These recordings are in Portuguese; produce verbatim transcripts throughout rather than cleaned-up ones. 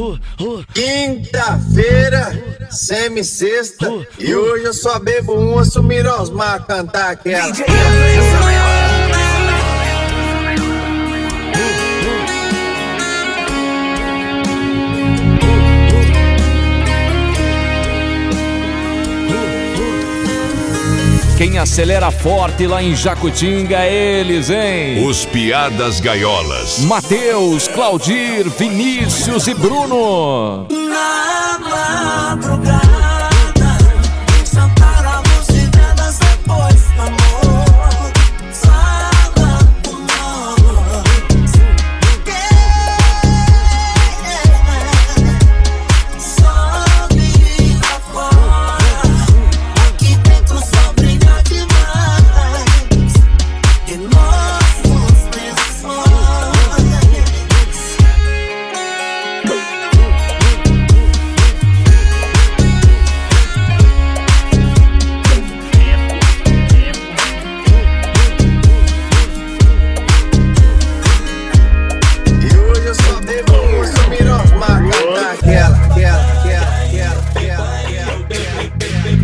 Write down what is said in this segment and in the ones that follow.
Quinta-feira, semi-sexta, e hoje eu só bebo uma, sumir Osmar cantar aquela. Quem acelera forte lá em Jacutinga é eles, hein? Os Piadas Gaiolas. Mateus, Claudir, Vinícius e Bruno. Na madrugada, sentávamos de vendas depois do amor. Fala do amor. Só me lá fora, aqui dentro só brilha demais. E nossos lençóis. E hoje eu só bebo uma, sumir Osmar cantar aquela, aquela, aquela, aquela, aquela.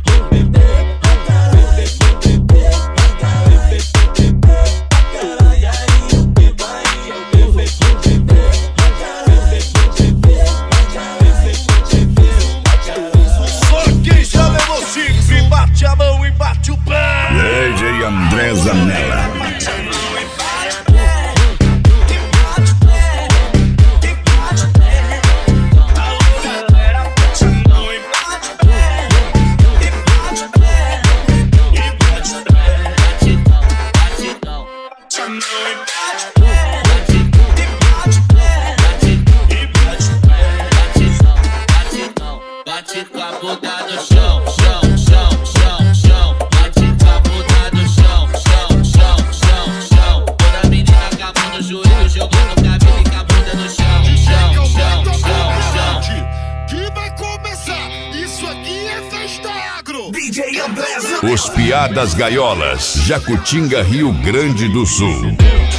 Só quem já levou chifre, bate a mão e bate o pé. D J André Zanella. Bate com a bunda no chão, chão, chão, chão, chão. Bate com a bunda no chão, chão, chão, chão, chão. Toda menina com a mão no joelho, jogando cabelo e com a bunda no chão, chão, chão, chão, chão. Que vai começar, isso aqui é festa agro. D J André. Os Piadas Gaiolas. Jacutinga, Rio Grande do Sul.